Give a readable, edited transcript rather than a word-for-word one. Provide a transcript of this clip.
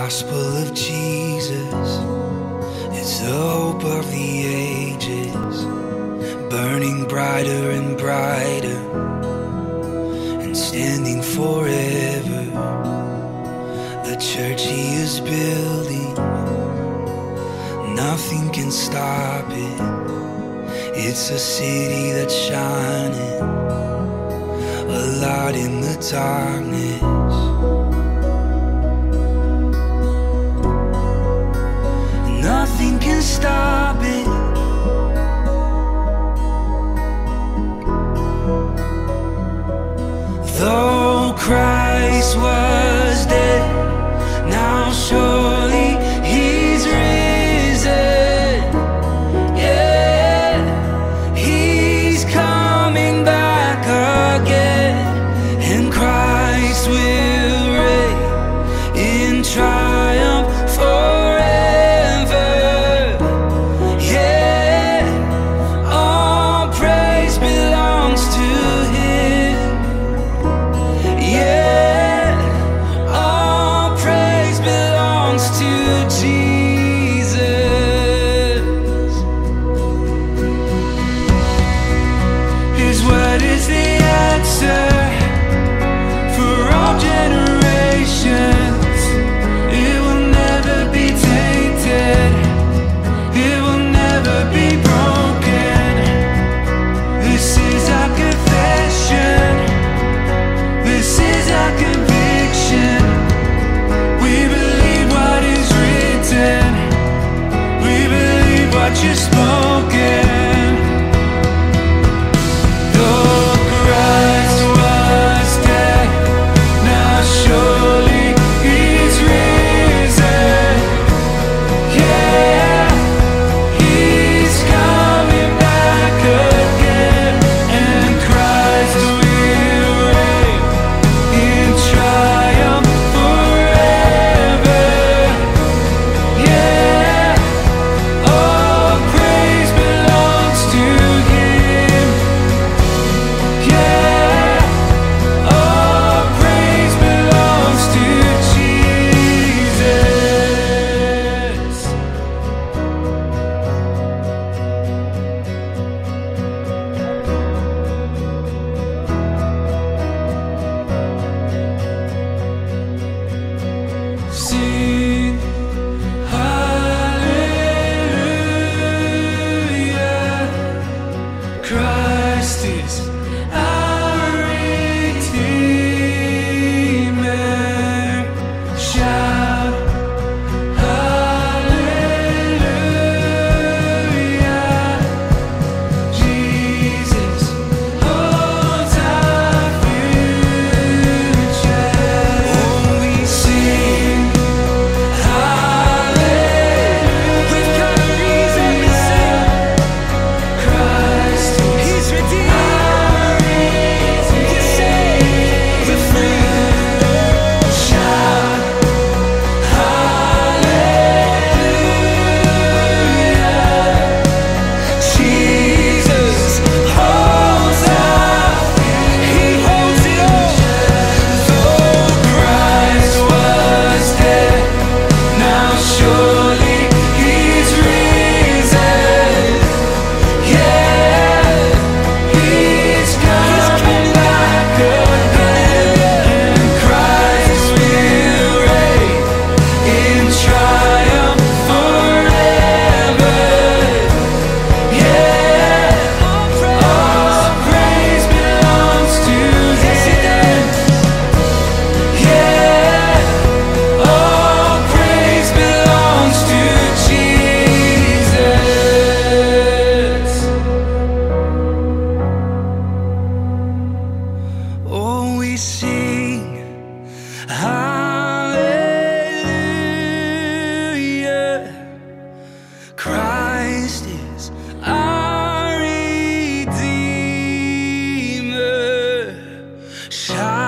gospel of Jesus is the hope of the ages, burning brighter and brighter and standing forever. The church he is building, nothing can stop it. It's a city that's shining, a light in the darkness. Nothing can stop it. Though Christ was dead, now surely he's risen. Yeah, he's coming back again, and Christ will reign in triumph forever. Yeah, all praise belongs to him. Yeah, all praise belongs to Jesus. His word is the answer for all generations. It will never be tainted, it will never be broken. This is our confession, this is our conviction. We believe what is written, we believe what you've spoken. Though Christ was dead, now surely he's risen. Yeah, he's coming back again, and Christ will reign in triumph forever. Yeah, all praise belongs to him. Yeah, all praise belongs to Jesus. Sing hallelujah, Christ is our Redeemer. Shout hallelujah, Jesus holds our future. Oh, we sing hallelujah. We've got a reason to sing. Christ, he's redeemed. He's saved. We're free. Shout hallelujah. Jesus holds our, he holds it all. Though Christ was dead, now surely he's risen. Yeah, he's coming back again, and Christ will reign in triumph forever. Yeah, all praise belongs to him. Yeah, all praise belongs to Jesus. Oh, we sing hallelujah, Christ is our Redeemer. Shout